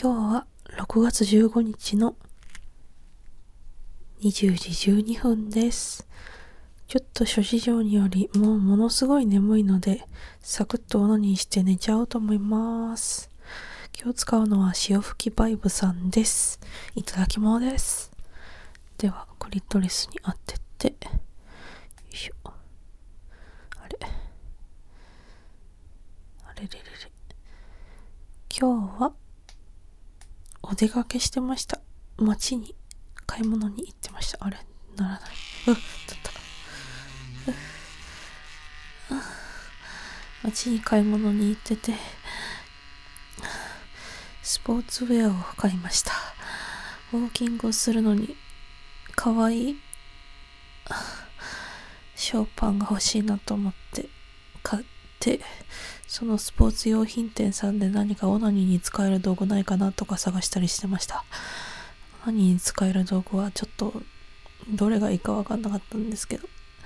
今日は6月15日の20時12分です。ちょっと諸事情によりもうものすごい眠いのでサクッとオナニーして寝ちゃおうと思います。今日使うのは潮吹きバイブさんです。いただき物です。ではクリトリスに当てて、よいしょ。あれれれ。今日はお出かけしてました。街に買い物に行ってました。あれならない。だった。街に買い物に行ってて、スポーツウェアを買いました。ウォーキングをするのに可愛いショーパンが欲しいなと思って買って、そのスポーツ用品店さんで何かオナニーに使える道具ないかなとか探したりしてました。オナニーに使える道具はちょっとどれがいいか分かんなかったんですけど、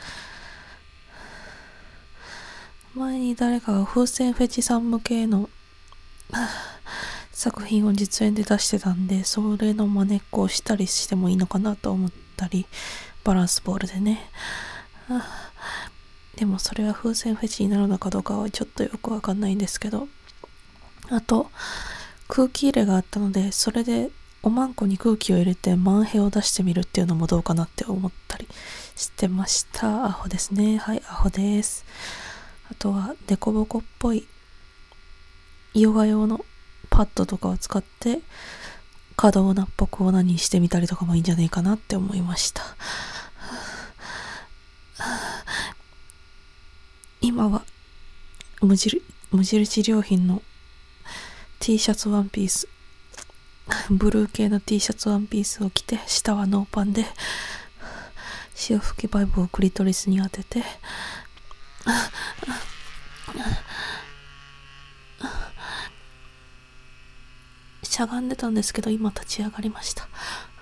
前に誰かが風船フェチさん向けの作品を実演で出してたんで、それの真似っこをしたりしてもいいのかなと思ったり、バランスボールでね。でもそれは風船フェチになるのかどうかはちょっとよくわかんないんですけど、あと空気入れがあったので、それでおまんこに空気を入れてマンヘを出してみるっていうのもどうかなって思ったりしてました。アホですね。はい、アホです。あとはデコボコっぽいヨガ用のパッドとかを使って可動なっぽくオナニーしてみたりとかもいいんじゃないかなって思いました。今は無印良品の T シャツワンピース、ブルー系の T シャツワンピースを着て、下はノーパンで潮吹きバイブをクリトリスに当ててしゃがんでたんですけど、今立ち上がりました。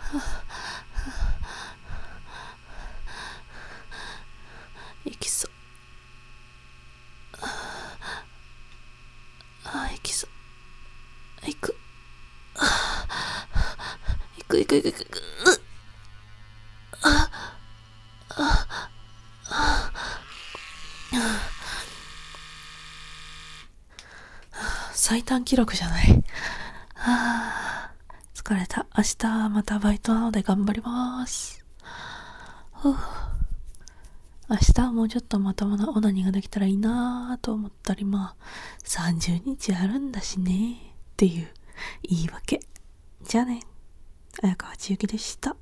行きそう。行きそう。行く。行く。最短記録じゃない。疲れた。明日はまたバイトなので頑張ります。明日はもうちょっとまともなオナニーができたらいいなと思ったり、30日あるんだしねっていう言い訳。じゃあね。綾川千雪でした。